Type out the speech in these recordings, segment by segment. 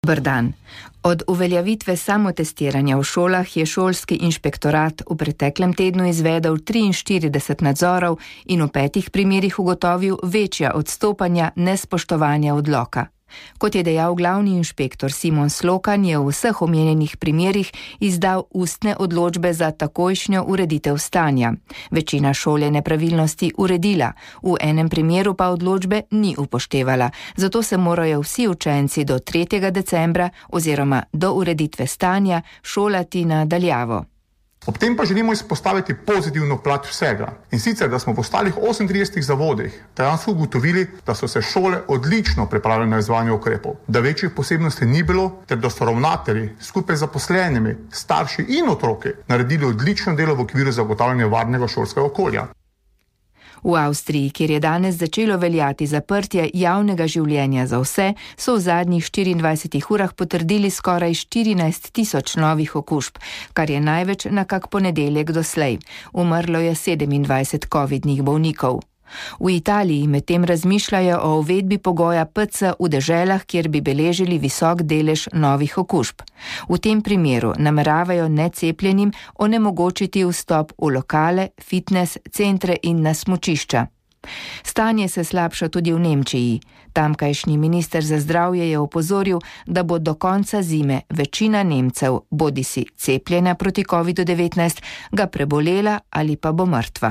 Dober dan. Od uveljavitve samotestiranja v šolah je šolski inšpektorat v preteklem tednu izvedel 43 nadzorov in v 5 primerih ugotovil večja odstopanja nespoštovanja odloka. Kot je dejal glavni inšpektor Simon Slokan, je v vseh omenjenih primerih izdal ustne odločbe za takojšnjo ureditev stanja. Večina šol je nepravilnosti uredila, v enem primeru pa odločbe ni upoštevala, zato se morajo vsi učenci do 3. decembra oziroma do ureditve stanja šolati na daljavo. Ob tem pa želimo izpostaviti pozitivno plat vsega. In sicer, da smo po ostalih 38 zavodih dejansko ugotovili, da so se šole odlično pripravile na izvajanje ukrepov, da večjih posebnosti ni bilo, ter da so ravnatelji skupaj z zaposlenimi, starši in otroki naredili odlično delo v okviru zagotavljanja varnega šolskega okolja. V Avstriji, kjer je danes začelo veljati zaprtje javnega življenja za vse, so v zadnjih 24 urah potrdili skoraj 14 tisoč novih okužb, kar je največ na kak ponedeljek doslej. Umrlo je 27 covidnih bolnikov. V Italiji medtem razmišljajo o uvedbi pogoja PC v deželah, kjer bi beležili visok delež novih okužb. V tem primeru nameravajo necepljenim onemogočiti vstop v lokale, fitness, centre in na smučišča. Stanje se slabša tudi v Nemčiji. Tamkajšnji minister za zdravje je opozoril, da bo do konca zime večina Nemcev bodisi cepljena proti COVID-19, ga prebolela ali pa bo mrtva.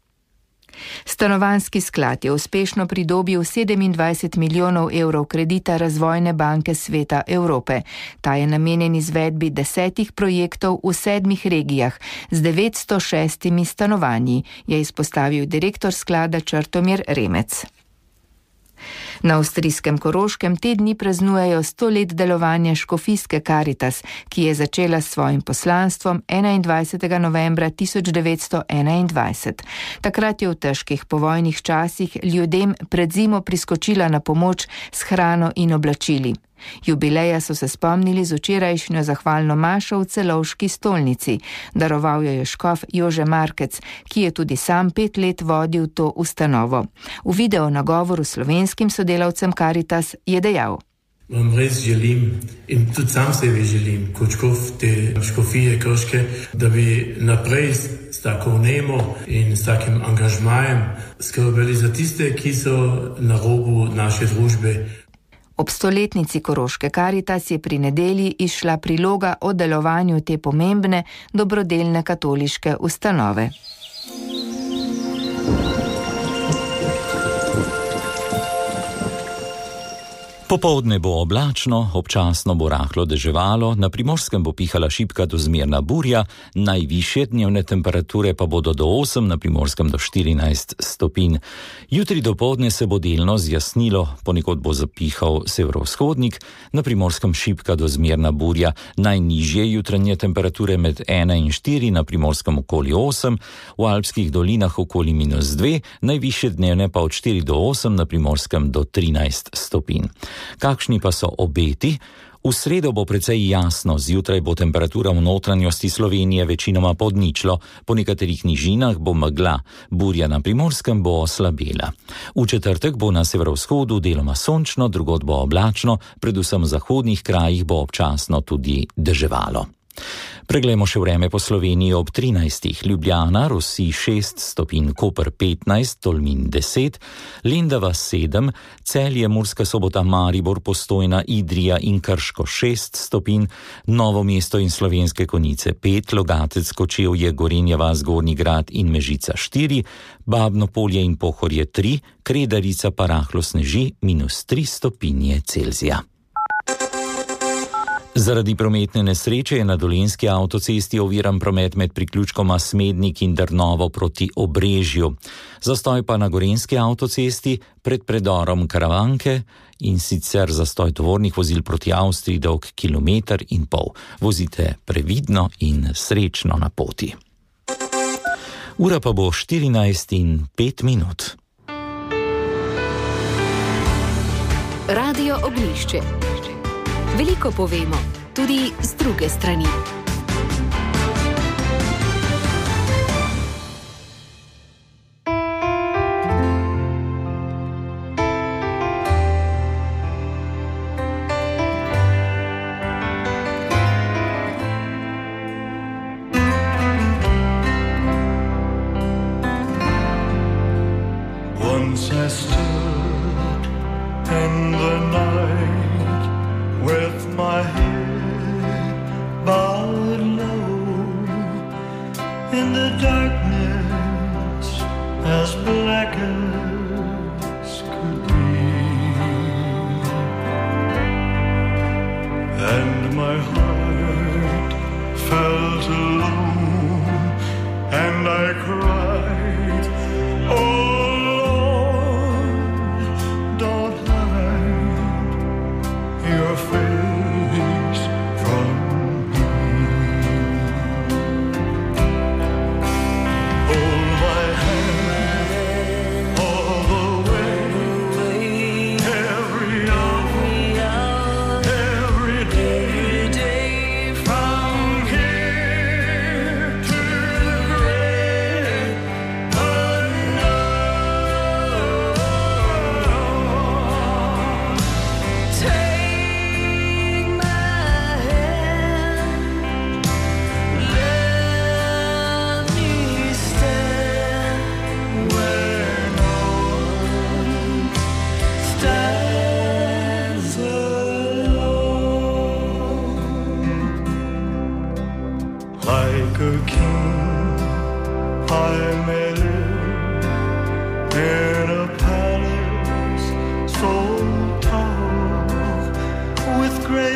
Stanovanjski sklad je uspešno pridobil 27 milijonov evrov kredita Razvojne banke Sveta Evrope. Ta je namenjen izvedbi 10 projektov v 7 regijah z 906 stanovanji, je izpostavil direktor sklada Črtomir Remec. Na avstrijskem Koroškem te dni praznujejo 100 let delovanja škofijske Karitas, ki je začela s svojim poslanstvom 21. novembra 1921. Takrat je v težkih povojnih časih ljudem pred zimo priskočila na pomoč s hrano in oblačili. Jubileja so se spomnili z včerajšnjo zahvalno mašo v Celovški stolnici. Daroval jo je škof Jože Markec, ki je tudi sam 5 let vodil to ustanovo. V video nagovoru slovenskim sodelavcem Karitas je dejal: Vam res želim in tudi sam sebi želim, kot škof te škofije Krške, da bi naprej s tako vnemo in s takim angažmajem skrbeli za tiste, ki so na robu naše družbe. Ob 100-letnici Koroške Karitas je pri nedelji izšla priloga o delovanju te pomembne dobrodelne katoliške ustanove. Popoldne bo oblačno, občasno bo rahlo deževalo, na Primorskem bo pihala šibka do zmerna burja, najvišje dnevne temperature pa bodo do 8, na Primorskem do 14 stopinj. Jutri dopoldne se bo delno zjasnilo, ponekod bo zapihal severovzhodnik, na Primorskem šibka do zmerna burja, najnižje jutranje temperature med 1 in 4, na Primorskem okoli 8, v Alpskih dolinah okoli -2, najvišje dnevne pa od 4 do 8, na Primorskem do 13 stopinj. Kakšni pa so obeti? V sredo bo precej jasno, zjutraj bo temperatura v notranjosti Slovenije večinoma pod ničlo, po nekaterih nižinah bo megla, burja na Primorskem bo oslabela. V četrtek bo na severovzhodu deloma sončno, drugod bo oblačno, predvsem v zahodnih krajih bo občasno tudi deževalo. Preglejmo še vreme po Sloveniji ob 13. Ljubljana, Rosi 6 stopinj, Koper 15, Tolmin 10, Lendava 7, Celje, Murska Sobota, Maribor, Postojna, Idrija in Krško 6 stopinj, Novo mesto in Slovenske Konjice 5, Logatec, Kočevje, Gorenja vas, Gornji Grad in Mežica 4, Babno Polje in Pohorje 3, Kredarica pa rahlo sneži -3 stopinje Celzija. Zaradi prometne nesreče je na Dolenjski avtocesti oviran promet med priključkoma Smednik in Drnovo proti Obrežju. Zastoj pa na Gorenjski avtocesti pred predorom Karavanke, in sicer zastoj tovornih vozil proti Avstriji dolg 1,5 kilometra. Vozite previdno in srečno na poti. Ura pa bo 14:05. Radio Oglišče. Veliko povemo, tudi z druge strani.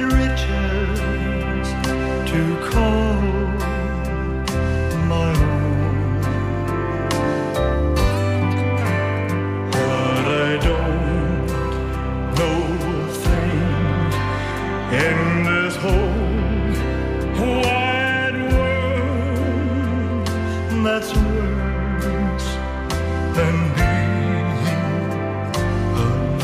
riches to call my own. But I don't know a thing in this whole wide world that's worse than being alone.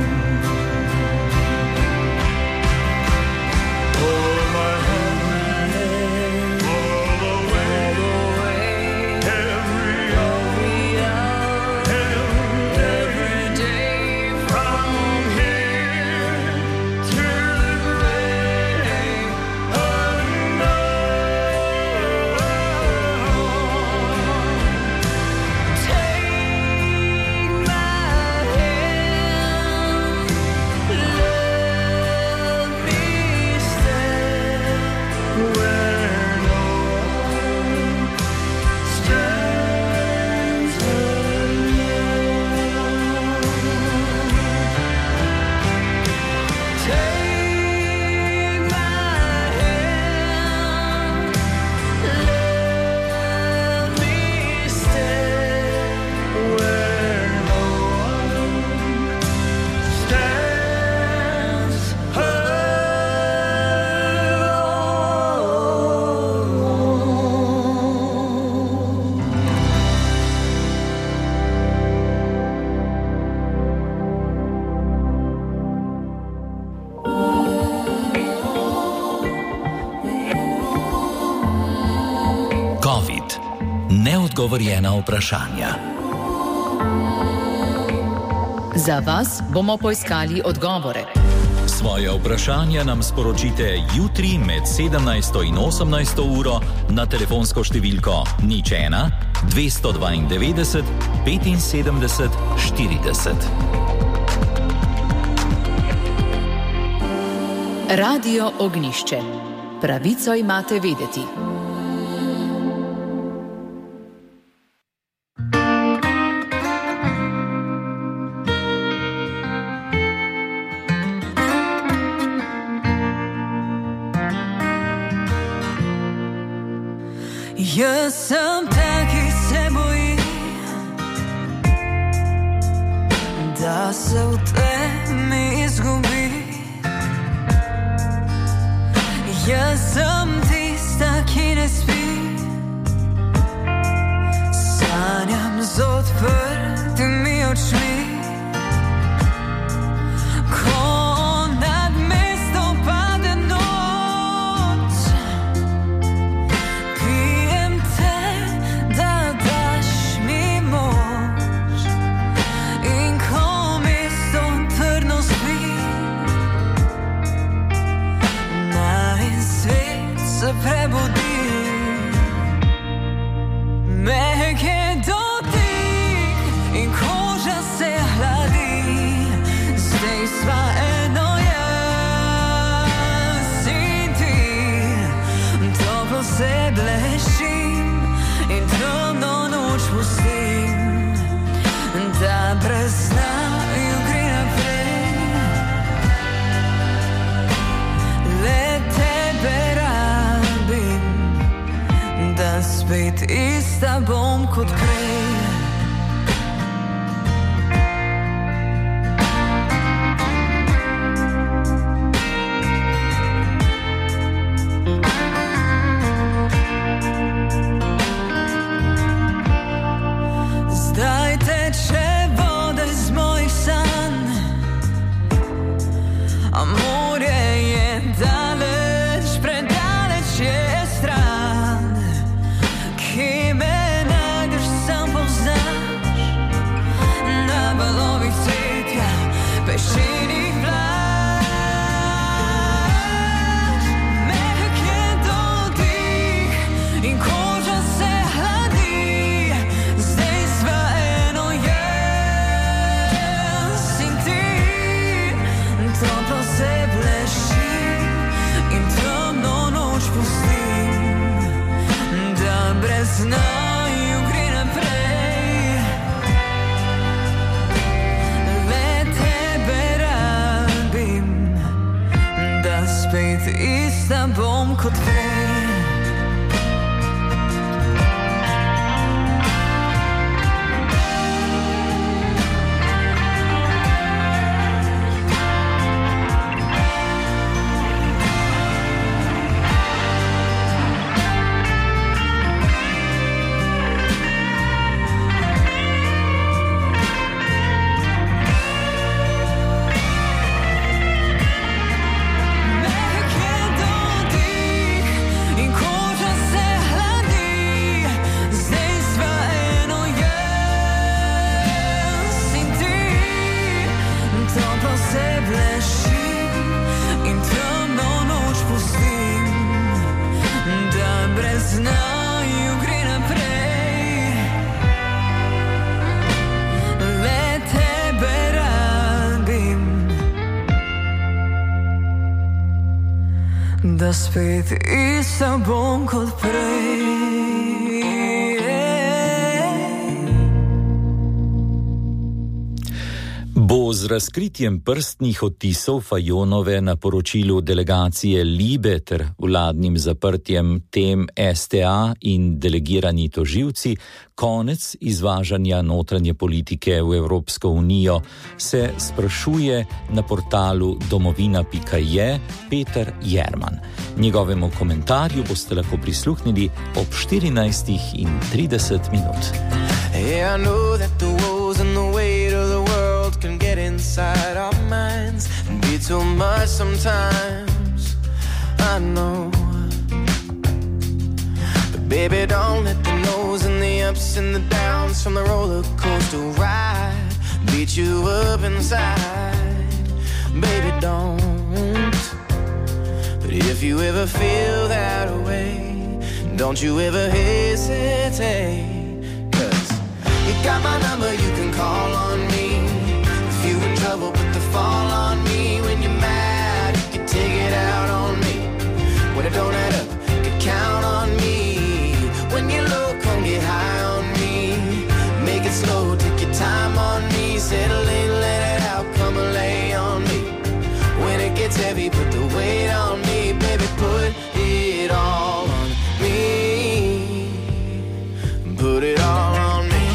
Hold my hand all the way, every hour, every day, from here to the grave unknown. Take my hand, let me stand where no one stands alone. Take my hand, let me stand where no one stands COVID. Neodgovorjena vprašanja. Za vas bomo poiskali odgovore. Svoje vprašanja nam sporočite jutri med 17. in 18. uro na telefonsko številko 01 292 75 40. Radio Ognjišče. Pravico imate vedeti. Jaz sem ta, ki se boji, da se v temi izgubi. Jaz sem tista, ki ne spi, sanjam z odprtimi očmi. Ko nad mesto pade noč, pijem te, da daš mi moč. In ko mesto trdno spi, naj svet se prebudi. Mehke dotik in koža se hladi. Zdaj sva eno jaz in ti. Toplo se blešim in temno noč pustim, da brez znaju gre naprej. Le tebe rabim, da spet ista bom kot prej. Zdaj teče voda z mojih sanj, a morje je daleč, predaleč je stran. Ki me najdeš sam povsod. spet ista bom kot prej. Da spet ista bom kot prej. Bo z razkritjem prstnih odtisov Fajonove na poročilu delegacije Libe ter vladnim zaprtjem tem STA in delegirani toživci konec izvažanja notranje politike v Evropsko unijo, se sprašuje na portalu domovina.je Peter Jerman. Njegovemu komentarju boste lahko prisluhnili ob 14:30. Yeah, I know that the woes and the weight of the world can get inside our minds and be too much sometimes. I know. But baby, don't let the lows and the ups and the downs from the roller coaster ride beat you up inside. Baby, don't. But if you ever feel that way, don't you ever hesitate. You got my number, you can call on me. If you in trouble, put the fall on me. When you're mad, you can take it out on me. When it don't add up, you can count on me. When you're low, come get high on me. Make it slow, take your time on me. Settle in, let it out, come and lay on me. When it gets heavy, put the weight on me. Baby, put it all on me. Put it all on me.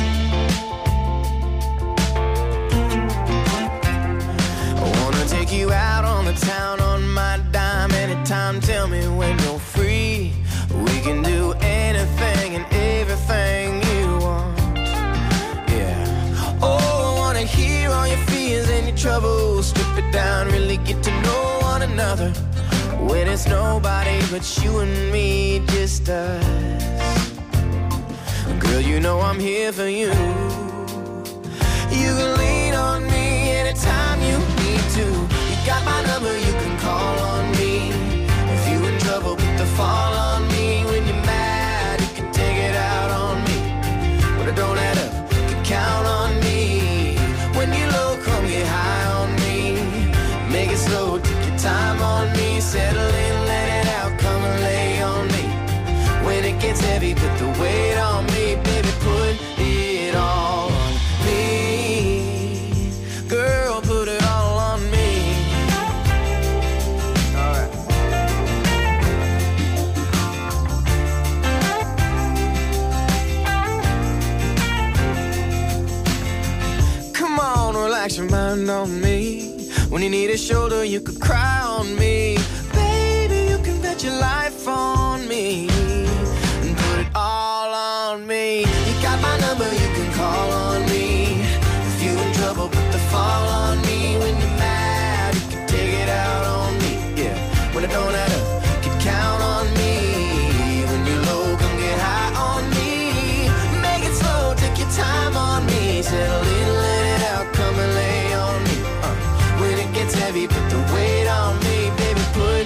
You out on the town on my dime anytime, tell me when you're free. We can do anything and everything you want. Yeah. Oh, I wanna hear all your fears and your troubles. Strip it down, really get to know one another. When it's nobody but you and me, just us. Girl, you know I'm here for you. You can lean on me anytime you need to. Got my number, you can call on me. If you in trouble, put the fall on me. When you're mad, you can take it out on me. When it don't add up, you can count on me. When you're low, come get high on me. Make it slow, take your time on me. Settle in, let it out, come and lay on me. When it gets heavy, put the weight on me. Baby, put it all on me. Girl, put it all on me. Relax your mind on me. When you need a shoulder, you could cry on me. Baby, you can bet your life on me and put it all on me. You got my number, you can call on me. If you in trouble, put the fall on me. When you're mad, you can take it out on me. Yeah, when it don't add up, you can count on me. When you're low, come get high on me. Make it slow, take your time on me. Settle in, let it out, come and lay on me. When it gets heavy, put the weight on me, baby, put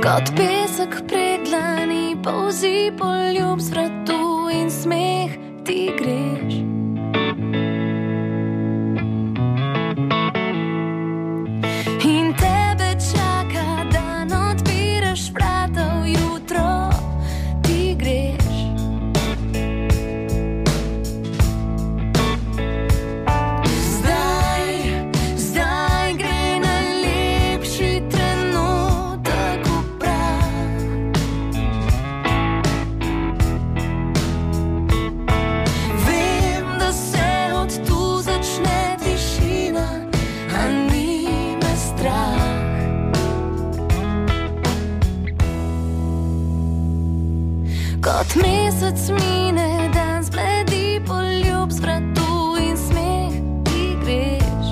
Kot pesek preglani, polzi poljub z vratu in smeh ti greš. In tebe čaka, da odpiraš vrata v jutro, ti greš. Zdaj gre najlepši trenutek v prah. Vem, da se od tu začne tišina, a ni me strah. Kot mesec mine, dan zbledi poljub z vratu in smeh ti greš.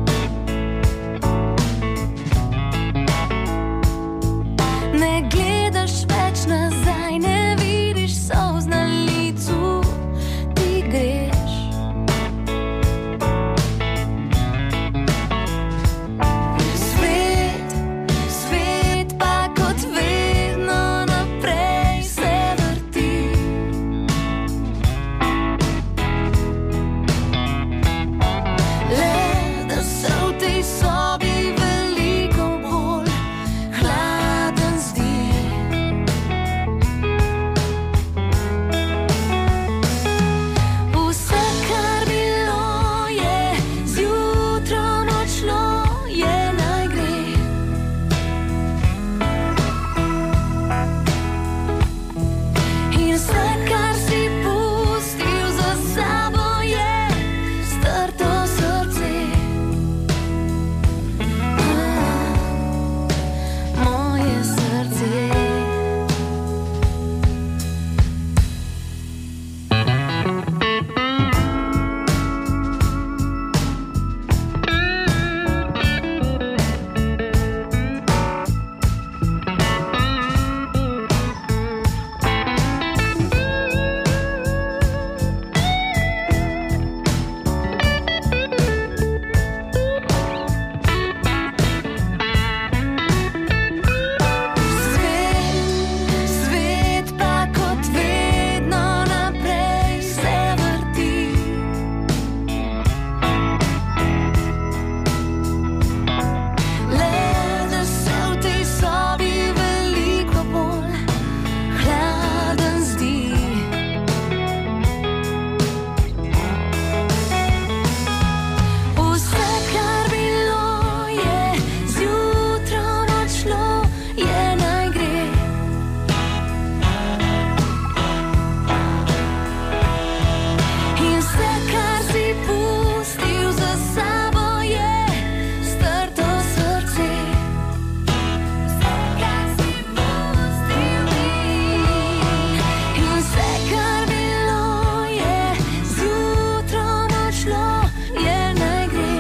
Ne gledaš več nazaj, ne vidiš solz na licu, ti greš. Svet pa kot vedno naprej se vrti. Le da se v tej sobi veliko bolj hladen zdi. Vse, kar bilo je, zjutraj odšlo, je naj gre. In vse, kar si pustil za sabo, je strto srce. Moje srce. Svet pa kot vedno naprej se vrti. Le da se v tej sobi veliko bolj hladen zdi. Vse, kar bilo je, zjutraj odšlo, je naj gre. In vse, kar si pustil za sabo, je strto srce. Vse, kar si pustil in vse, kar bilo je, zjutraj odšlo, je naj gre.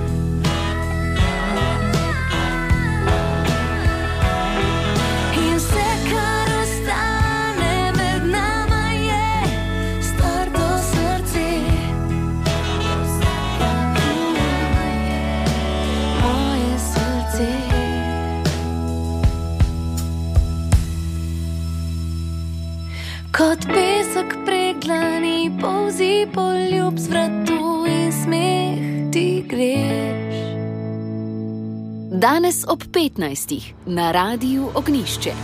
In vse, kar ostane med nama, je strto srce. Moje srce. Kot pesek preglani, polzi poljub z vratu in smeh ti greš. Danes ob 15. na Radiu Ognjišče.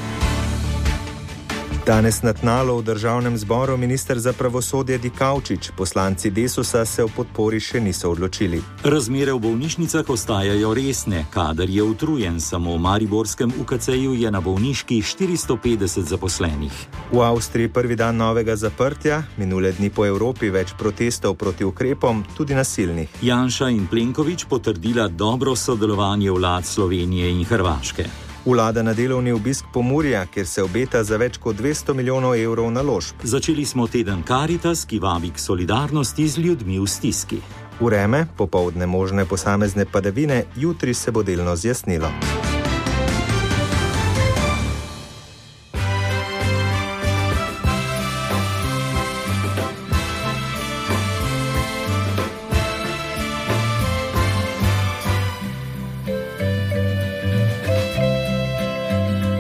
Danes na tnalu v Državnem zboru minister za pravosodje Dikaučič, poslanci Desusa se v podpori še niso odločili. Razmere v bolnišnicah ostajajo resne, kader je utrujen, samo v mariborskem UKC-ju je na bolniški 450 zaposlenih. V Avstriji prvi dan novega zaprtja, minule dni po Evropi več protestov proti ukrepom, tudi nasilnih. Janša in Plenković potrdila dobro sodelovanje vlad Slovenije in Hrvaške. Vlada na delovni obisk Pomurja, kjer se obeta za več kot 200 milijonov evrov naložb. Začeli smo teden Caritas, ki vabi k solidarnosti z ljudmi v stiski. Vreme, popoldne možne posamezne padavine, jutri se bo delno zjasnilo.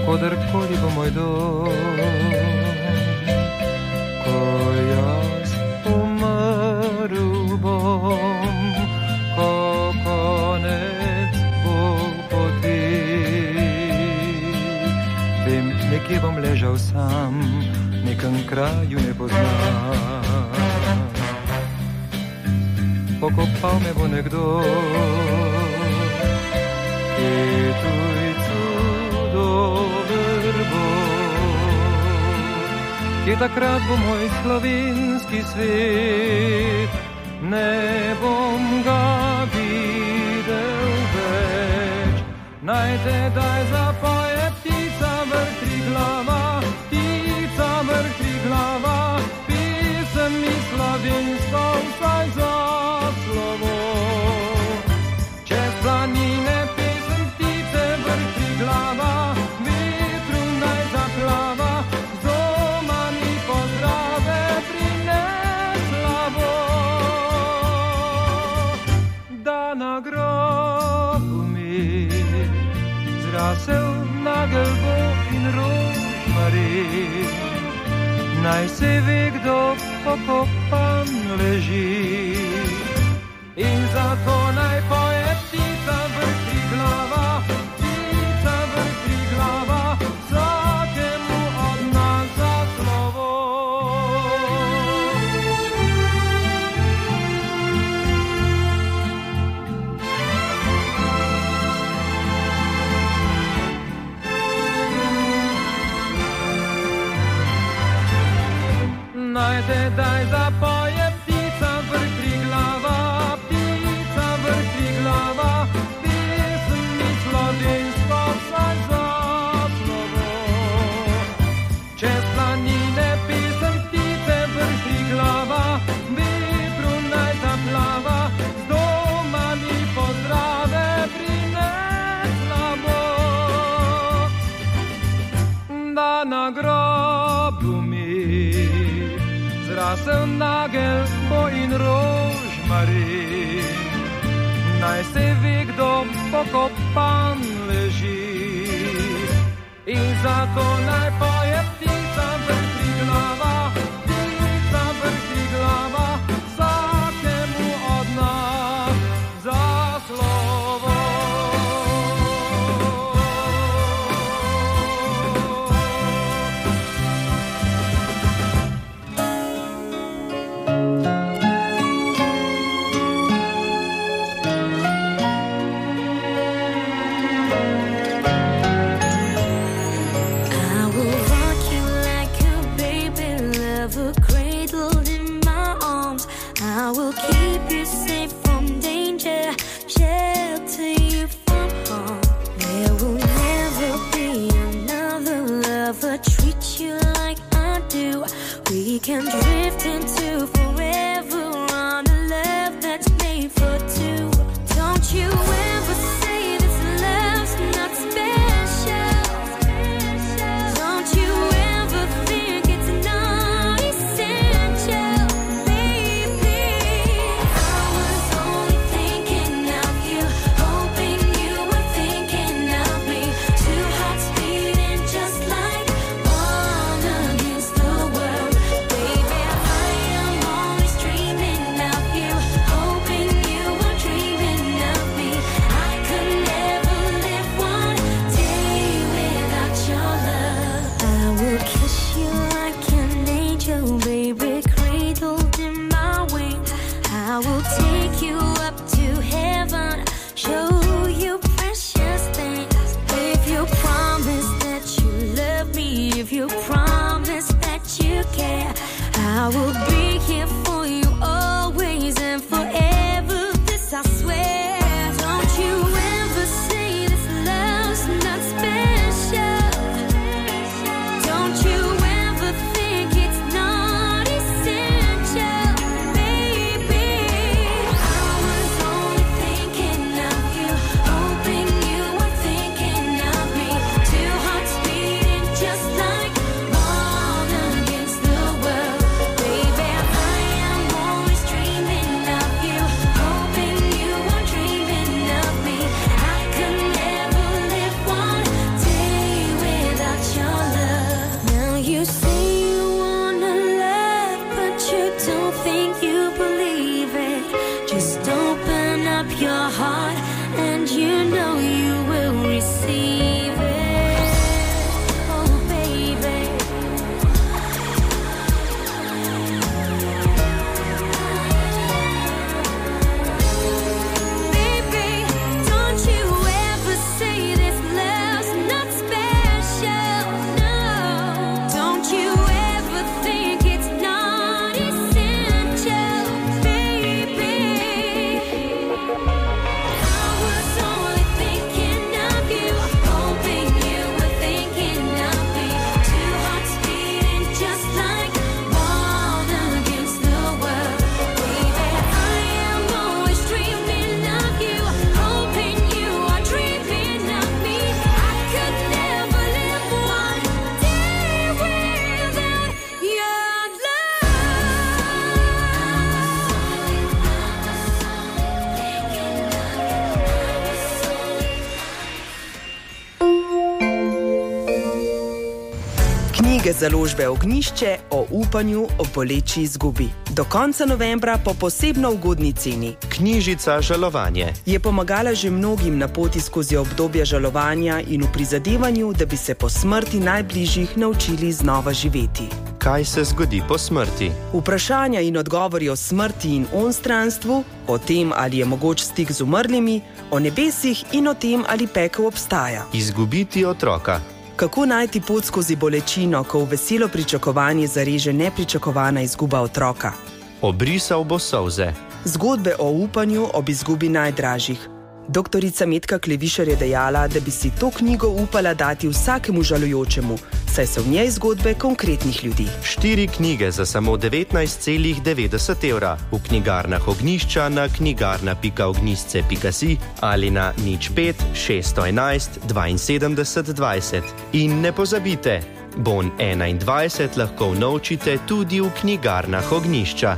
kodarkoli bo moj dom. Ko jaz umrl bom, ko konec bo poti, vem, nekje bom ležal sam, nekem kraju ne poznam. Pokopal me bo nekdo, ki tujcu dober bo, ki takrat bo moj slovenski svet, ne bom ga videl več. Naj te daj zapoje ptica vrh Triglava, ptica vrh Triglava, pisem mi slovensko vsaj za slovo. Čez planine pesem ptice vrh Triglava, vetru naj zaplava, z doma mi pozdrave prinesla bo. Da na grobu mi zrasel nagelj bo in rožmarin, naj se ve, kdo pokopan leži. In zato naj poje ptica vrh Triglava, ptica vrh Triglava, vsakemu od nas za slovo. Naj te daj zapoje ptica vrh Triglava, ptica vrh Triglava, pesem mi slovensko vsaj za slovo. Čez planine pesem ptice vrh Triglava, vetru naj zaplava, z doma mi pozdrave prinesla bo. Da na grobu mi zrasel nagelj bo in rožmarin, naj se ve, kdo pokopan leži. In zato naj poje ptica vrh Triglava, ptica vrh Triglava, vsakemu od nas za slovo. I will keep you safe from danger, shelter you from harm. There will never be another lover treat you like I do. We can drift into forever on a love that's made for two. Don't you ever say this love's not special. Don't you ever think it's not essential. I will take you up to heaven, show you precious things. If you promise that you love me, if you promise that you care, I will be here for you always and forever. This I swear. Don't you ever say this love's not special. Don't you ever think it's not essential. Baby, knjige založbe Ognjišče o upanju ob boleči izgubi. Do konca novembra po posebno ugodni ceni. Knjižica Žalovanje je pomagala že mnogim na poti skozi obdobje žalovanja in v prizadevanju, da bi se po smrti najbližjih naučili znova živeti. Kaj se zgodi po smrti? Vprašanja in odgovori o smrti in onstranstvu, o tem, ali je mogoč stik z umrlimi, o nebesih in o tem, ali pekel obstaja. Izgubiti otroka. Kako najti pot skozi bolečino, ko v veselo pričakovanje zareže nepričakovana izguba otroka? Obrisal bo solze. Zgodbe o upanju ob izgubi najdražjih. Doktorica Metka Klevišar je dejala, da bi si to knjigo upala dati vsakemu žalujočemu, saj so v njej zgodbe konkretnih ljudi. 4 knjige za samo 19,90 € v knjigarnah Ognjišča na knjigarna.ognjisce.si ali na 05 611 72 20. In ne pozabite, Bon 21 lahko vnovčite tudi v knjigarnah Ognjišča.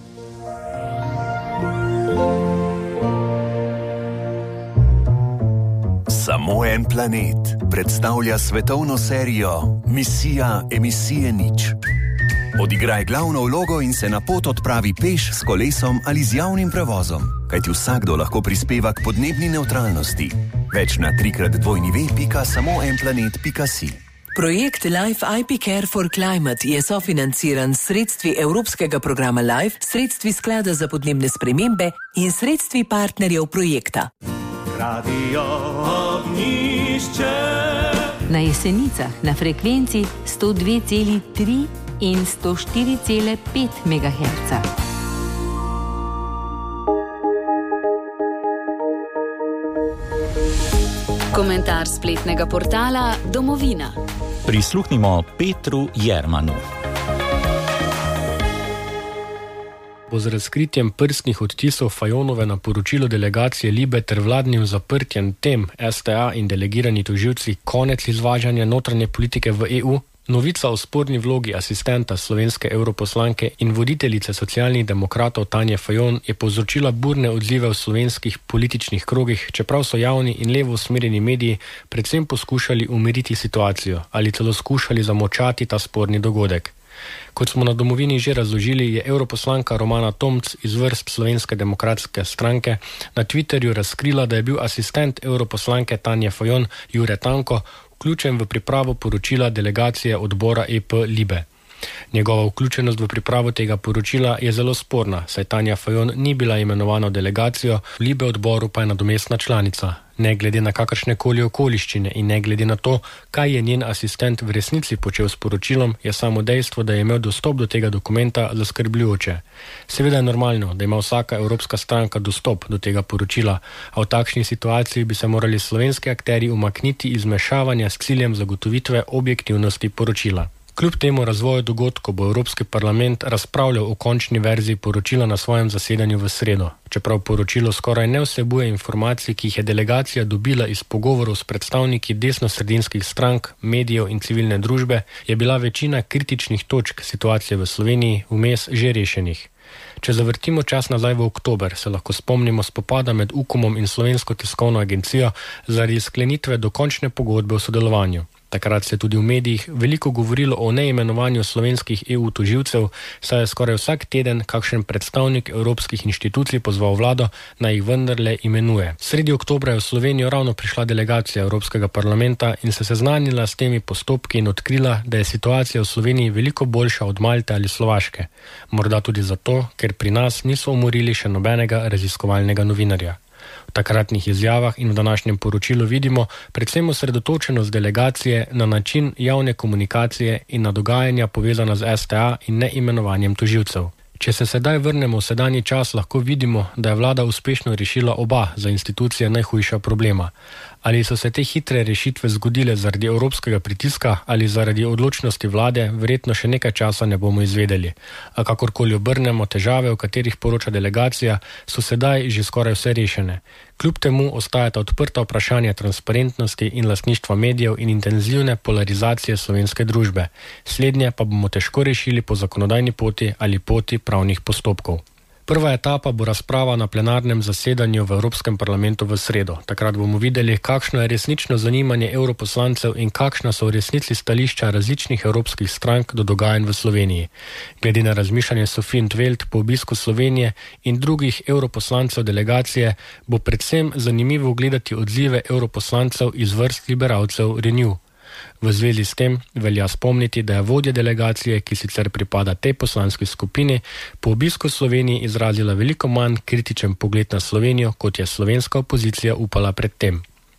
Samo en planet predstavlja svetovno serijo Misija emisije nič. Odigraj glavno vlogo in se na pot odpravi peš, s kolesom ali z javnim prevozom, kajti vsakdo lahko prispeva k podnebni nevtralnosti. Več na 3x2.samoenplanet.si. Projekt Life IP Care for Climate je sofinanciran s sredstvi Evropskega programa Life, sredstvi Sklada za podnebne spremembe in sredstvi partnerjev projekta. Radio Ognjišče. Na Jesenicah na frekvenci 102,3 in 104,5 MHz. Komentar spletnega portala Domovina. Prisluhnimo Petru Jermanu. bo z razkritjem prstnih odtisov Fajonove na poročilo delegacije Libe ter vladnim zaprtjem tem STA in delegirani tožilci konec izvažanja notranje politike v EU? Novica o sporni vlogi asistenta slovenske europoslanke in voditeljice socialnih demokratov Tanje Fajon je povzročila burne odzive v slovenskih političnih krogih, čeprav so javni in levo usmerjeni mediji predvsem poskušali umiriti situacijo ali celo skušali zamolčati ta sporni dogodek. Kot smo na Domovini že razložili, je europoslanka Romana Tomc iz vrst Slovenske demokratske stranke na Twitterju razkrila, da je bil asistent europoslanke Tanje Fajon Jure Tanko vključen v pripravo poročila delegacije odbora EP Libe. Njegova vključenost v pripravo tega poročila je zelo sporna, saj Tanja Fajon ni bila imenovana v delegacijo, v Libe odboru pa je nadomestna članica. Ne glede na kakršnekoli okoliščine in ne glede na to, kaj je njen asistent v resnici počel s poročilom, je samo dejstvo, da je imel dostop do tega dokumenta zaskrbljujoče. Seveda je normalno, da ima vsaka evropska stranka dostop do tega poročila, a v takšni situaciji bi se morali slovenski akterji umakniti iz mešavanja s ciljem zagotovitve objektivnosti poročila. Kljub temu razvoju dogodkov bo Evropski parlament razpravljal o končni verziji poročila na svojem zasedanju v sredo. Čeprav poročilo skoraj ne vsebuje informacij, ki jih je delegacija dobila iz pogovorov s predstavniki desnosredinskih strank, medijev in civilne družbe, je bila večina kritičnih točk situacije v Sloveniji vmes že rešenih. Če zavrtimo čas nazaj v oktober, se lahko spomnimo spopada med Ukomom in Slovensko tiskovno agencijo zaradi sklenitve dokončne pogodbe o sodelovanju. Takrat se je tudi v medijih veliko govorilo o neimenovanju slovenskih EU tožilcev, saj je skoraj vsak teden kakšen predstavnik evropskih inštitucij pozval vlado, naj jih vendarle imenuje. Sredi oktobra je v Slovenijo ravno prišla delegacija Evropskega parlamenta in se seznanila s temi postopki in odkrila, da je situacija v Sloveniji veliko boljša od Malte ali Slovaške. Morda tudi zato, ker pri nas niso umorili še nobenega raziskovalnega novinarja. V takratnih izjavah in v današnjem poročilu vidimo predvsem osredotočenost delegacije na način javne komunikacije in na dogajanja povezana z STA in neimenovanjem tožilcev. Če se sedaj vrnemo v sedanji čas, lahko vidimo, da je vlada uspešno rešila oba za institucije najhujša problema. Ali so se te hitre rešitve zgodile zaradi evropskega pritiska ali zaradi odločnosti vlade, verjetno še nekaj časa ne bomo izvedeli. A kakorkoli obrnemo, težave, o katerih poroča delegacija, so sedaj že skoraj vse rešene. Kljub temu ostajata odprta vprašanja transparentnosti in lastništva medijev in intenzivne polarizacije slovenske družbe. Slednje pa bomo težko rešili po zakonodajni poti ali poti pravnih postopkov. Prva etapa bo razprava na plenarnem zasedanju v Evropskem parlamentu v sredo. Takrat bomo videli, kakšno je resnično zanimanje europoslancev in kakšna so v resnici stališča različnih evropskih strank do dogajanj v Sloveniji. Glede na razmišljanje Sofie in 't Veld po obisku Slovenije in drugih europoslancev delegacije, bo predvsem zanimivo gledati odzive europoslancev iz vrst liberalcev Renew. V zvezi s tem velja spomniti, da je vodja delegacije, ki sicer pripada tej poslanski skupini, po obisku Sloveniji izrazila veliko manj kritičen pogled na Slovenijo, kot je slovenska opozicija upala predtem.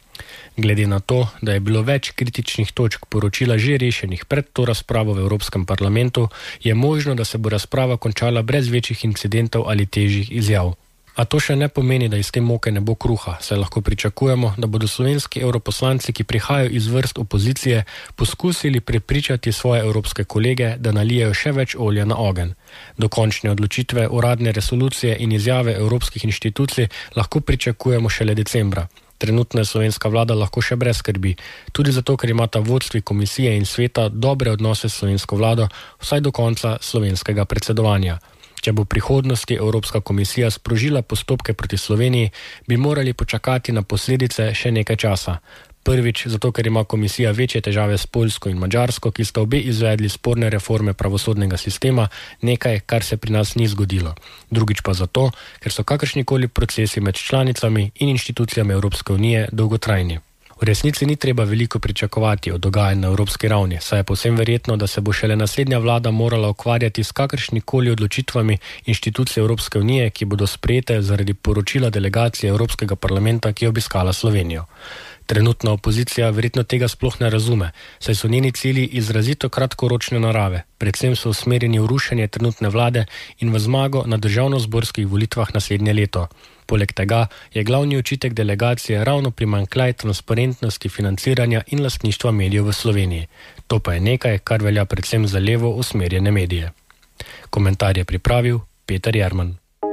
Glede na to, da je bilo več kritičnih točk poročila že rešenih pred to razpravo v Evropskem parlamentu, je možno, da se bo razprava končala brez večjih incidentov ali težjih izjav. A to še ne pomeni, da iz te moke ne bo kruha, saj lahko pričakujemo, da bodo slovenski europoslanci, ki prihajajo iz vrst opozicije, poskusili prepričati svoje evropske kolege, da nalijejo še več olja na ogenj. Dokončne odločitve, uradne resolucije in izjave evropskih inštitucij lahko pričakujemo šele decembra. Trenutno je slovenska vlada lahko še brez skrbi, tudi zato, ker imata vodstvi komisije in sveta dobre odnose s slovensko vlado, vsaj do konca slovenskega predsedovanja. Če bo v prihodnosti Evropska komisija sprožila postopke proti Sloveniji, bi morali počakati na posledice še nekaj časa. Prvič, zato ker ima komisija večje težave s Poljsko in Madžarsko, ki sta obe izvedli sporne reforme pravosodnega sistema, nekaj, kar se pri nas ni zgodilo. Drugič pa zato, ker so kakršnikoli procesi med članicami in inštitucijami Evropske unije dolgotrajni. V resnici ni treba veliko pričakovati od dogajanj na evropski ravni, saj je povsem verjetno, da se bo šele naslednja vlada morala ukvarjati s kakršnikoli odločitvami inštitucij Evropske unije, ki bodo sprejete zaradi poročila delegacije Evropskega parlamenta, ki je obiskala Slovenijo. Trenutna opozicija verjetno tega sploh ne razume, saj so njeni cilji izrazito kratkoročne narave, predvsem so usmerjeni v rušenje trenutne vlade in v zmago na državnozborskih volitvah naslednje leto. Poleg tega je glavni očitek delegacije ravno primanjkljaj transparentnosti financiranja in lastništva medijev v Sloveniji. To pa je nekaj, kar velja predvsem za levo usmerjene medije. Komentar je pripravil Peter Jerman.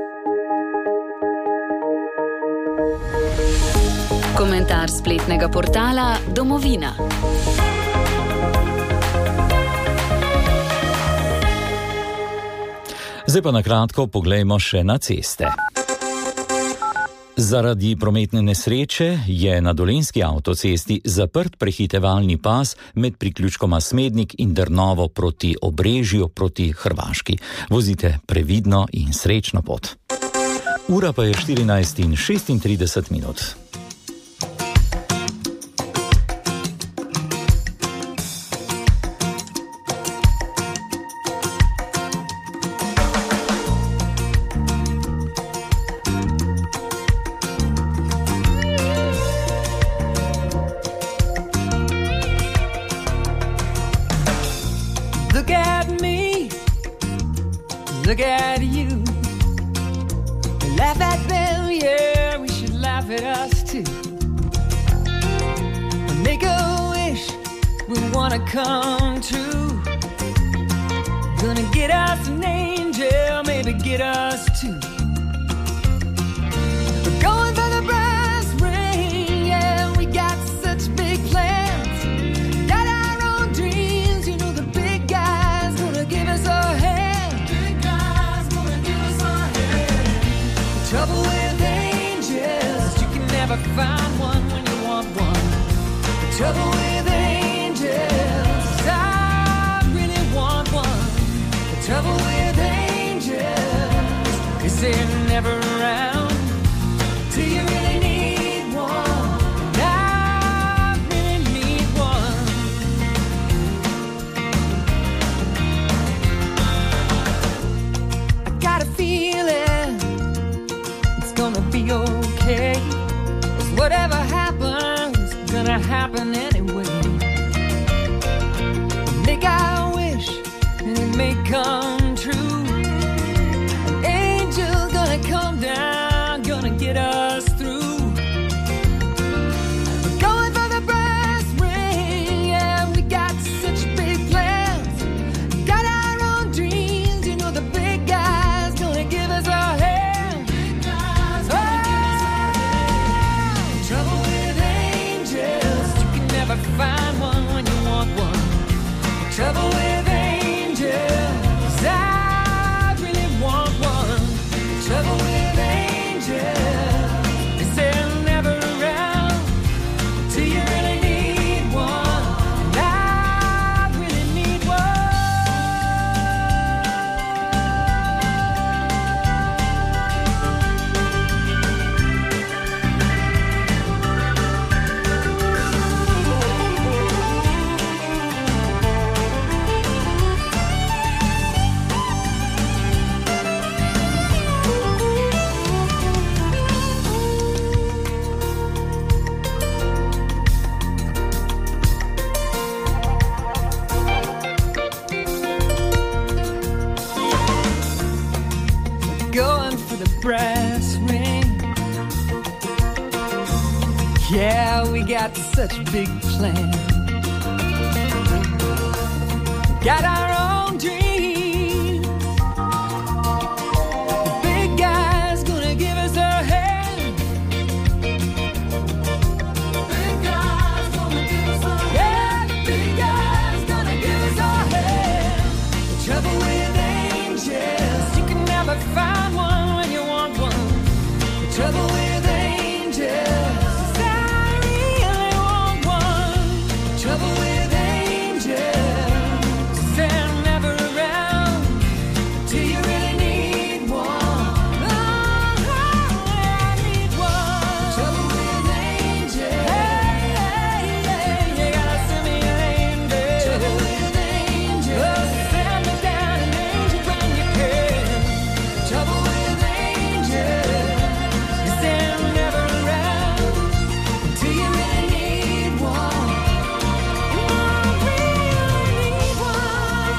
Komentar spletnega portala Domovina. Zdaj pa na kratko poglejmo še na ceste. Zaradi prometne nesreče je na Dolenjski avtocesti zaprt prehitevalni pas med priključkoma Smednik in Drnovo proti Obrežju proti Hrvaški. Vozite previdno in srečno pot. Ura pa je 14:36. Look at you. Laugh at them, yeah, we should laugh at us too. Make a wish we wanna come true. Gonna get us an angel, maybe get us two. We're going for the brass ring, yeah, we got such big plans. Got our own dreams, you know the big guy's gonna give us a hand. Trouble with angels, you can never find one when you want one. The trouble with angels, I really want one. The trouble with angels is they're never around till you really need one. And I really need one. I got a feeling gonna be okay, 'cause whatever happens, it's gonna happen anyway. Make our wish and it may come true. An angel's gonna come got such big plans. Got our own dreams. The big guy's gonna give us a hand. Big guy's gonna give us a hand. Yeah, the big guy's gonna give us a hand. The trouble with angels, you can never find one when you want one. The trouble with angels is I really want one. The trouble with angels is they're never around till you really need one. Oh, I need one. The trouble with angels, hey, hey, hey, you gotta send me an angel. The trouble with angels, oh, send me down an angel when you can. The trouble with angels is they're never around till you really need one. I really need one.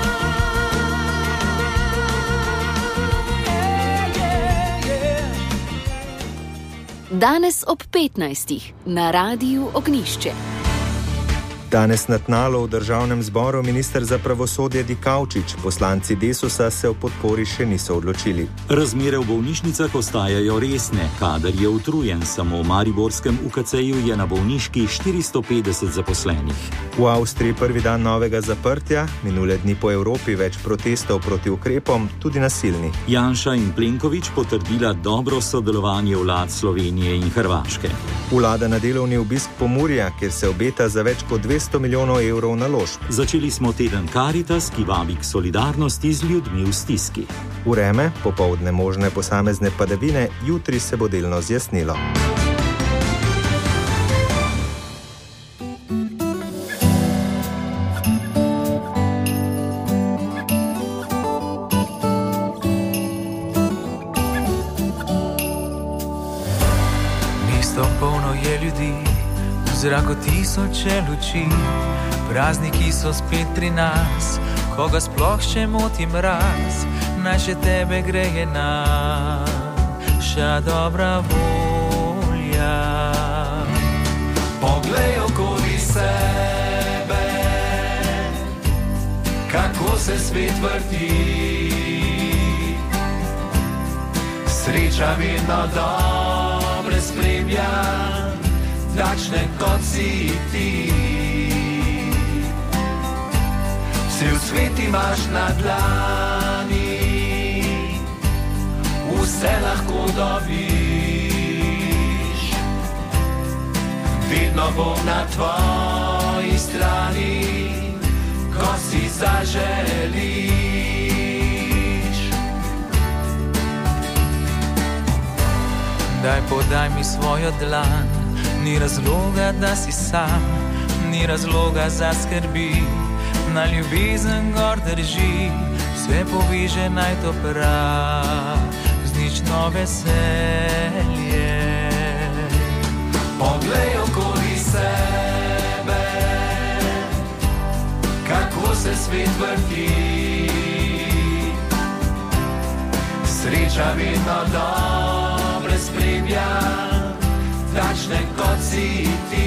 Yeah, yeah, yeah. Danes ob 15. na Radiu Ognjišče. Danes na tnalu v državnem zboru minister za pravosodje Dikaučič, poslanci Desusa se o podpori še niso odločili. Razmere v bolnišnicah ostajajo resne, kader je utrujen, samo v mariborskem UKC-ju je na bolniški 450 zaposlenih. V Avstriji prvi dan novega zaprtja, minule dni po Evropi več protestov proti ukrepom, tudi nasilnih. Janša in Plenković potrdila dobro sodelovanje vlad Slovenije in Hrvaške. Vlada na delovni obisk Pomurja, kjer se obeta za več kot 200 milijonov evrov naložb. Začeli smo teden Caritas, ki vabi k solidarnosti z ljudmi v stiski. Vreme, popoldne možne posamezne padavine, jutri se bo delno zjasnilo. Mesto polno je ljudi, v zraku tisoče luči, prazniki so spet pri nas, koga sploh še moti mraz, naj še tebe greje naša dobra volja. Poglej okoli sebe, kako se svet vrti, sreča vedno dobre spremlja, takšne kot si ti. Vse v svet imaš na dlani, vse lahko dobiš, vedno bom na tvoji strani, ko si zaželiš. Daj, podaj mi svojo dlan, ni razloga, da si sam, ni razloga za skrbi, na ljubezen gor drži, vse poveže naj to praznično veselje. Poglej okoli sebe, kako se svet vrti, sreča vedno dobre spremlja, takšne kot si ti.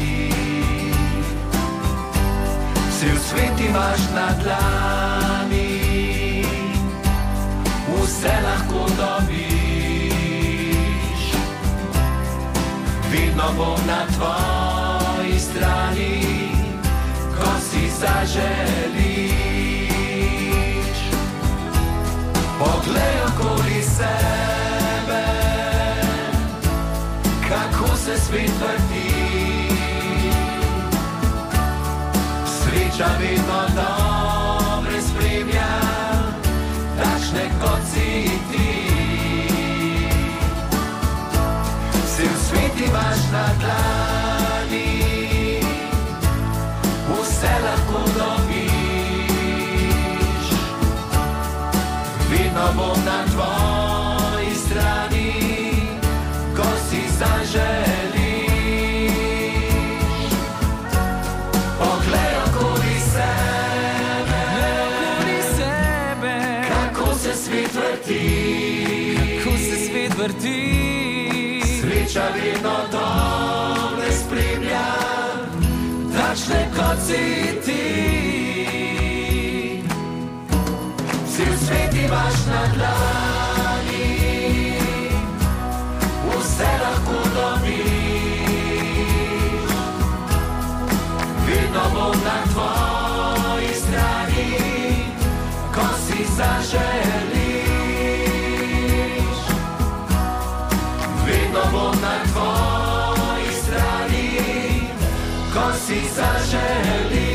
Vse v svet imaš na dlani, vse lahko dobiš, vedno bom na tvoji strani, ko si zaželiš. Poglej okoli sebe, kako se svet vrti, sreča vedno dobre spremlja, takšne kot si ti. Vse v svet imaš na dlani, vse lahko dobiš, vedno bom na tvoji strani, ko si zaželiš. Poglej okoli sebe, kako se svet vrti, sreča vedno dobre spremlja, takšne kot si ti. Vsi v svet imaš na dlani, vse lahko dobiš. Vedno bom na tvoji strani, ko si zaželiš. Vedno bom na tvoji strani, ko si zaželiš.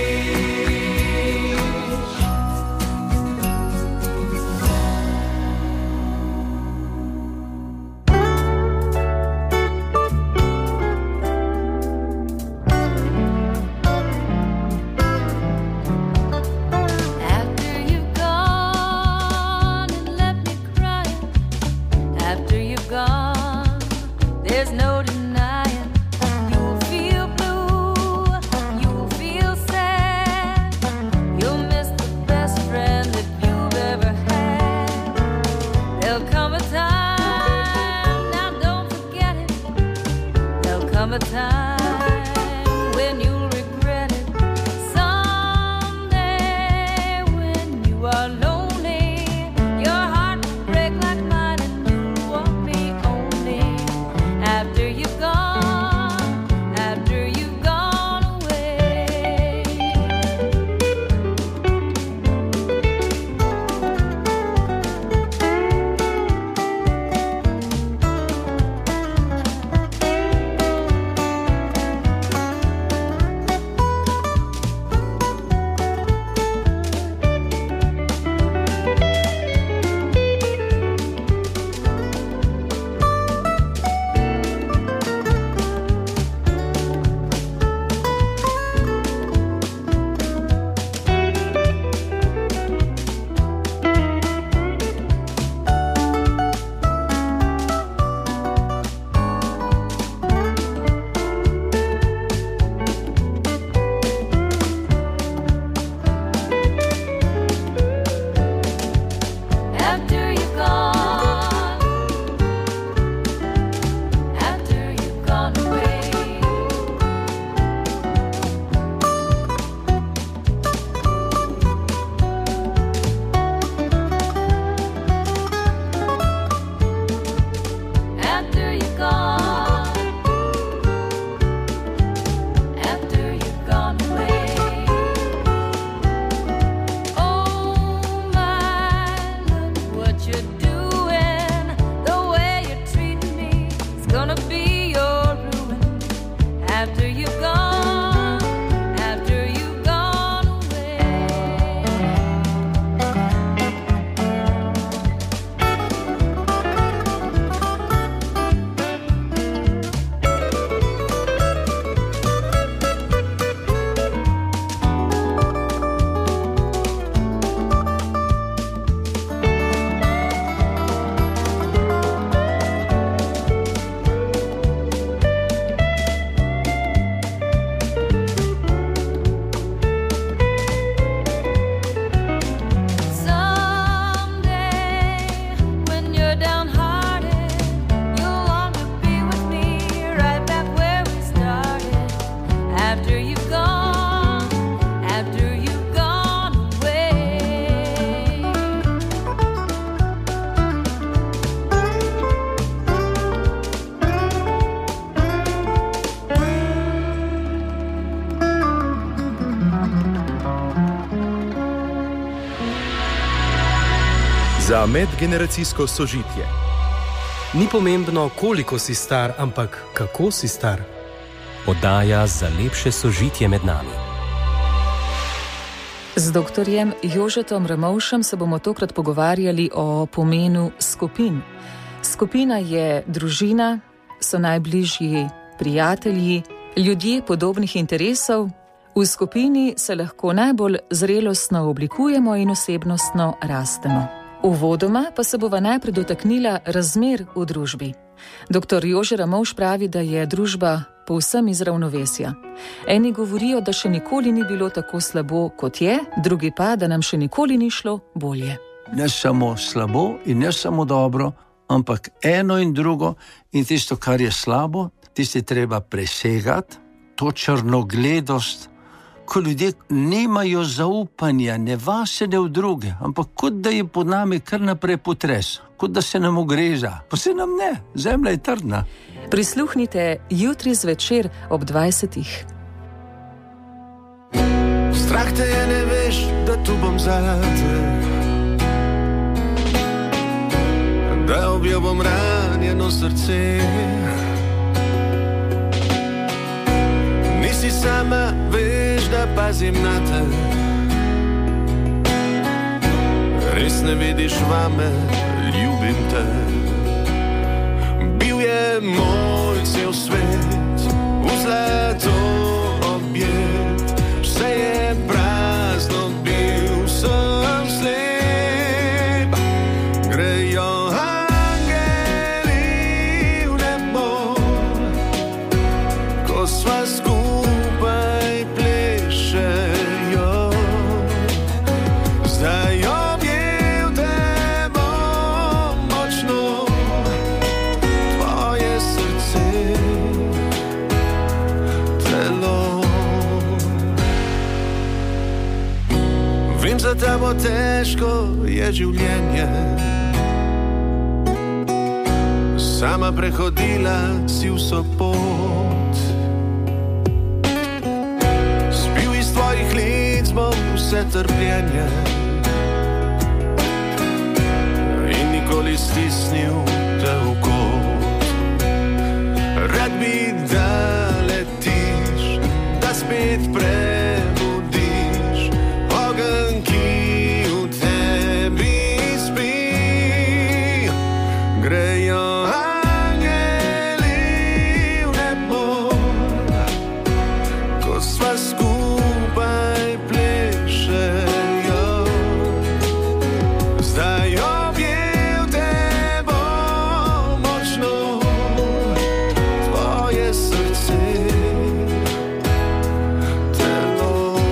There's no denying you'll feel blue, you'll feel sad, you'll miss the best friend that you've ever had. There'll come a time, now don't forget it, there'll come a time when you'll regret it. Someday when you are lonely, your heart will break like mine and you'll want me only. After you've gone away. Za medgeneracijsko sožitje. Ni pomembno, koliko si star, ampak kako si star. Oddaja za lepše sožitje med nami. Z dr. Jožetom Ramovšem se bomo tokrat pogovarjali o pomenu skupin. Skupina je družina, so najbližji prijatelji, ljudje podobnih interesov. V skupini se lahko najbolj zrelostno oblikujemo in osebnostno rastemo. Uvodoma pa se bova najprej dotaknila razmer v družbi. Dr. Jože Ramovš pravi, da je družba povsem iz ravnovesja. Eni govorijo, da še nikoli ni bilo tako slabo, kot je, drugi pa, da nam še nikoli ni šlo bolje. Ne samo slabo in ne samo dobro, ampak eno in drugo, in tisto, kar je slabo, tisto treba presegati to črnogledost, ko ljudje nimajo zaupanja, ne vase, ne v druge, ampak kot da je pod nami kar naprej potres, kot da se nam ogreza, pa se nam ne, zemlja je trdna. Prisluhnite jutri zvečer ob 20. Strah te je, ne veš, da tu bom zate, da objel bom ranjeno srce. Nisi sama, veš, da pazim na te, res ne vidiš vame, ljubim te. Bil je moj cel svet, v zlato objet, vse je prazno, bil sem slep. Grejo angeli v nebo, ko sva skupaj plešejo. Zdaj objel te bom močno, tvoje srce, telo. Vem, za tabo težko je življenje, sama prehodila si vso pot. Spil iz tvojih lic bom vse trpljenje in nikoli stisnil te v kot. Rad bi, da letiš, da spet prebudiš ogenj, ki v tebi spi. Grejo angeli v nebo, ko sva skupaj plešejo. Zdaj objel te bom močno, tvoje srce, telo.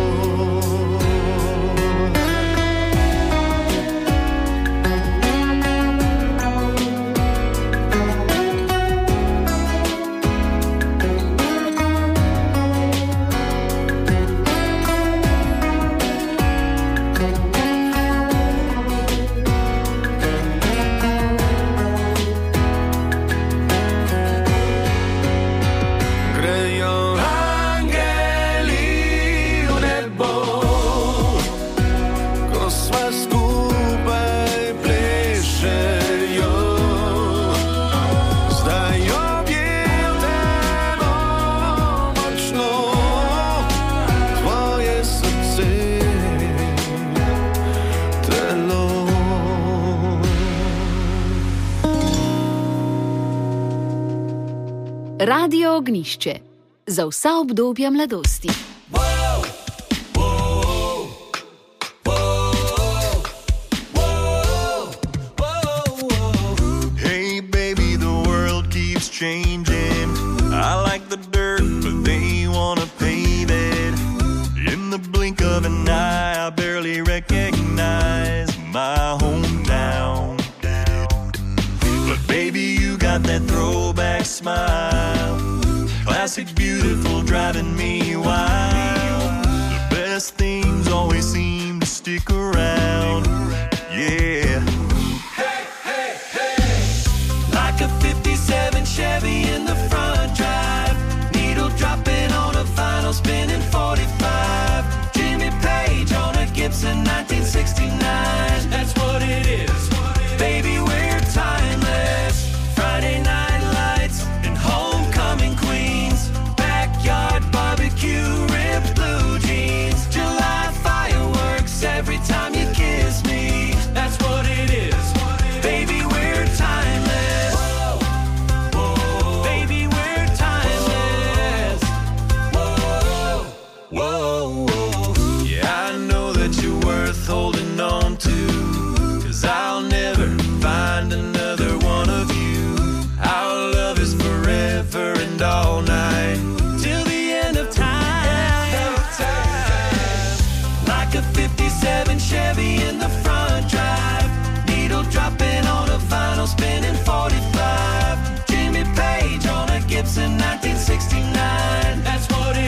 Grejo angeli v nebo, ko sva skupaj plešejo. Zdaj objel te bom močno, tvoje srce, telo. Radio Ognišče. Za vsa obdobja mladosti. Hey baby, the world keeps changing. I like the dirt, but they wanna paint it. In the blink of an eye, I barely recognize my hometown. But baby, you got that throwback smile, classic, beautiful, driving me wild. The best things always seem to stick around. Yeah. Hey, hey, hey! Like a 57 Chevy in the front drive, needle dropping on a vinyl, spinning 45. Jimmy Page on a Gibson 1969. That's what it is. Baby, we're timeless. Friday night lights and homecoming queens. Backyard barbecue, ripped blue jeans. July fireworks every time you kiss me. That's what it is. Baby, we're timeless. Baby, we're timeless. Whoa. Yeah, I know that you're worth holding on to, 'cause I'll never find another one of you. Our love is forever and all night, till the end of time. Like a 57 Chevy in the front drive, needle dropping on a vinyl, spinning 45. Jimmy Page on a Gibson 1969. That's what it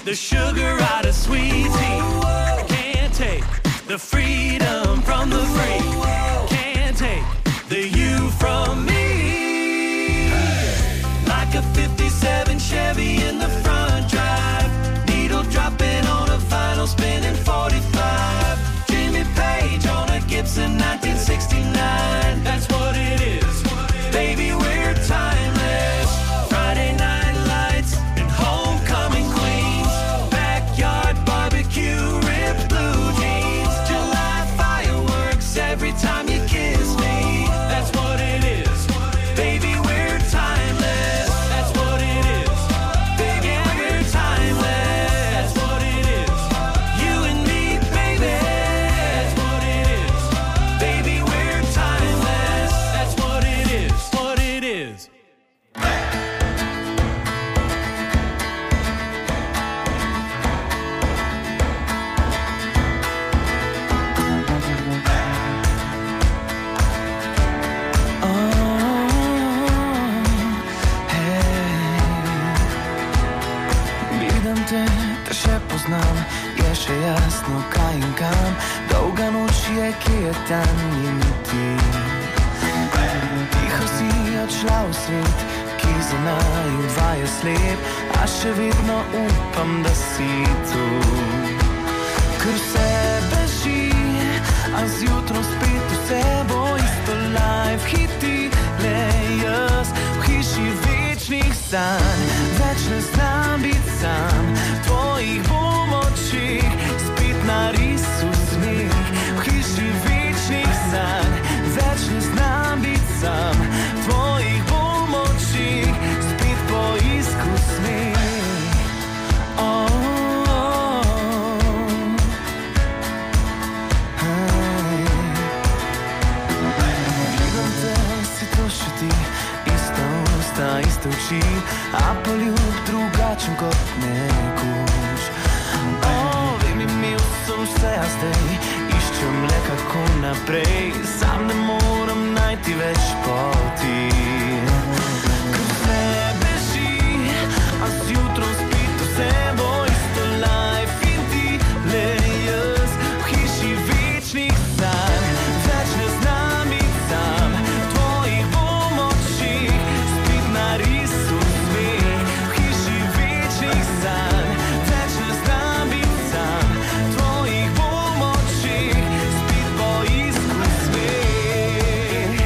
the sugar out of sweet tea. Can't take the freedom from the free. Can't take the you from me. Like a 57 Chevy in the front drive, needle dropping on a vinyl spinning 45. Jimmy Page on a Gibson 1969. That's what it is, baby, we're timeless. Friday night lights and homecoming queens, backyard barbecue, ripped blue jeans, July fireworks every time you kiss me. That's what it is, baby, we're timeless. That's what it is, baby, we're timeless. That's what it is, you and me, baby. That's what it is, baby, we're timeless. That's what it is, what it is. Vidim te še poznam, je še jasno kaj in kam. Dolga noč je, ki je tam in ti. Tiho si odšla v svet, ki za naju dva je slep, a še vedno upam, da si tu. Ker vse beži, a zjutraj spet vse bo isto. Life hiti, le jaz v hiši večnih sanj. Več ne znam biti sam, tvojih bom očih, spet narisu smeh. V hiši večnih sanj, več ne znam biti sam, tvojih bom očih, spet poisku smeh. Gledam te, si to še ti, ista usta, iste oči, a poljub drugačen kot nekoč. Vem, imel sem vse, a zdaj iščem le kako naprej. Sam ne morem najti več poti. Ker vse beži, a zjutraj spet vse bo isto. Life in ti, le jaz v hiši večnih sanj. Več ne znam biti sam, tvojih bom očih, spet narisu smeh. V hiši večnih sanj, več ne znam biti sam, tvojih bom očih, spet poisku smeh.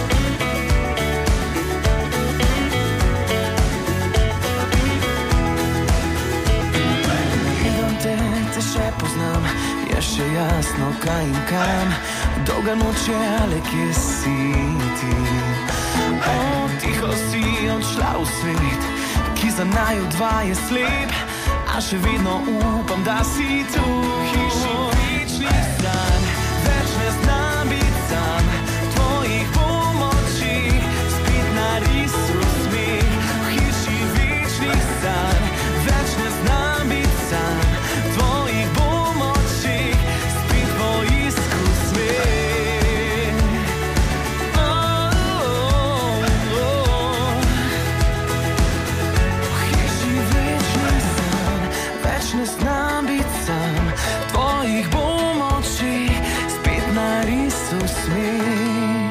Gledam te, te še poznam, je še jasno kaj in kam. Dolga noč je, ale kje si ti? Tiho si odšla v svet, ki za naju dva je slep, a še vedno upam, da si tu. Hiši večnih sanj, več ne znam biti sam, tvojih bom očih, spet narisu smeh. V hiši večnih sanj, več ne znam biti sam, tvojih bom očih, spet poisku smeh. V hiši večnih sanj, več ne znam biti sam, tvojih bom očih, spet narisu smeh.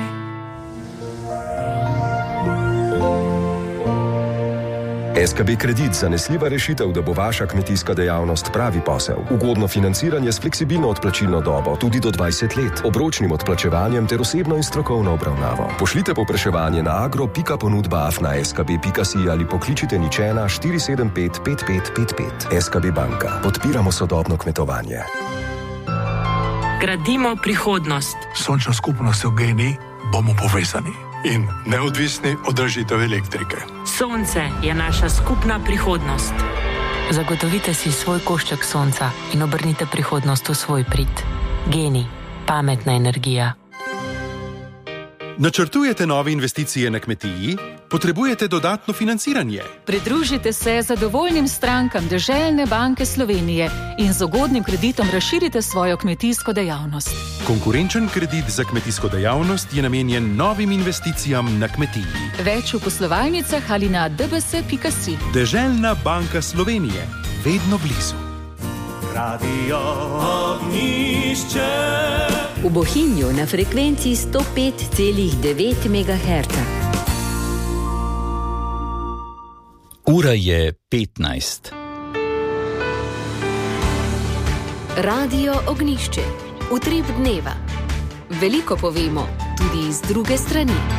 SKB Kredit, zanesljiva rešitev, da bo vaša kmetijska dejavnost pravi posel. Ugodno financiranje s fleksibilno odplačilno dobo, tudi do 20 let, obročnim odplačevanjem ter osebno in strokovno obravnavo. Pošljite povpraševanje na agro.ponudba@skb.si ali pokličite nič 1 475 5555. SKB Banka. Podpiramo sodobno kmetovanje. Gradimo prihodnost. Sončna skupnost v Geni bomo povezani in neodvisni od dražitev elektrike. Sonce je naša skupna prihodnost. Zagotovite si svoj košček sonca in obrnite prihodnost v svoj prid. Geni, pametna energija. Načrtujete nove investicije na kmetiji? Potrebujete dodatno financiranje? Pridružite se zadovoljnim strankam Deželne banke Slovenije in z ugodnim kreditom razširite svojo kmetijsko dejavnost. Konkurenčen kredit za kmetijsko dejavnost je namenjen novim investicijam na kmetiji. Več v poslovalnicah ali na dbs.si. Deželna banka Slovenije. vedno blizu. Radio Ognišče. V Bohinju na frekvenci 105,9 MHz. Ura je 15. Radio Ognišče. Utrip dneva. Veliko povemo tudi z druge strani.